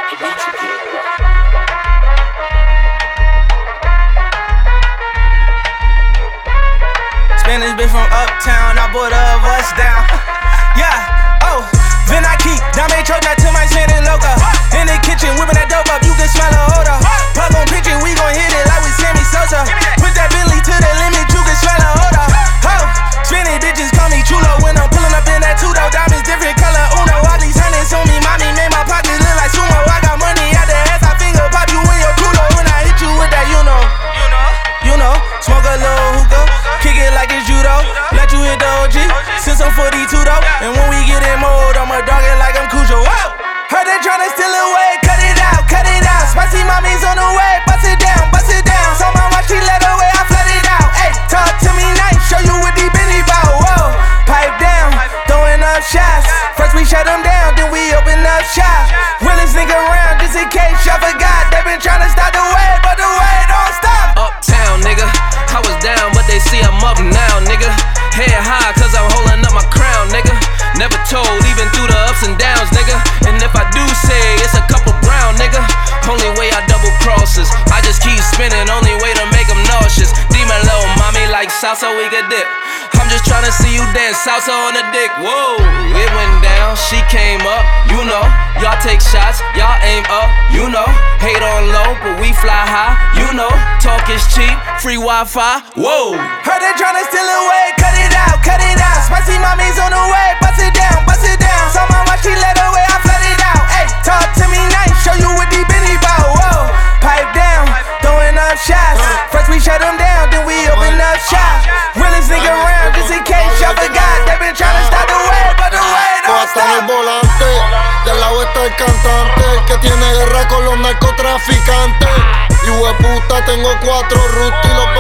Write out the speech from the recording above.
Spanish bitch from uptown, I bought a bust down. Yeah, oh, then I keep Dame Troja to my Santa Loca. In the kitchen, whipping that dope up, you can smell the odor. Plug on pitch it, we gon' hit it like we Sammy Sosa. Put that Bentley to the limit, you can smell the odor. Oh, Spanish bitches call me chulo when I'm pulling up in that two-door. Diamonds different color, Uno. All these hundreds on me, mommy made my pockets look like sumo. I got money out the ass, I finger pop you in your culo. When I hit you with that, you know, smoke a little hookah, kick it like it's judo. Let you hit the OG, since I'm 42 though. And when we get in mode, I'ma dog it like I'm Cujo. Whoa! Heard they tryna steal away, cut it out, cut it out. Spicy mommy's on the way, bust it down, bust it down. So my watch, she let away, I flood it out. Ayy, talk to me nice, show you what deep in the bout. Whoa, pipe down, throwing up shots. First we shut them down, then we open up shop. Realest nigga around, just in case y'all forgot. They been tryna stop the way, but the way don't stop. Uptown, nigga, I was down, but they see I'm up now, nigga. Head high, cause I'm holding up my crown, nigga. Never told, even through the ups and downs, nigga. And if I do say it's a couple brown, nigga, only way I double crosses. I just keep spinning, only way to make them nauseous. Demon little mommy like salsa, we could dip. I'm just tryna see you dance salsa on the dick. Whoa, it went down, she came up, you know. Y'all take shots, y'all aim up, you know. Hate on low, but we fly high, you know. Talk is cheap, free Wi-Fi, whoa. Heard they tryna steal away, cut it out, cut it out. Spicy mommy's on the way, bust it down, bust it down. So my watch, she let away, I flood it out. Ayy, talk to me nice, show you what deep in the bout. Whoa, pipe down, throwing up shots. First we shut them down, then we open up shop. Realest nigga around, just in case y'all forgot. They been tryna stop the way, but the way don't Hasta en el stop. volante, del lado está el cantante que tiene guerra con los narcotraficantes. Y hueputa, tengo 4 rusty, los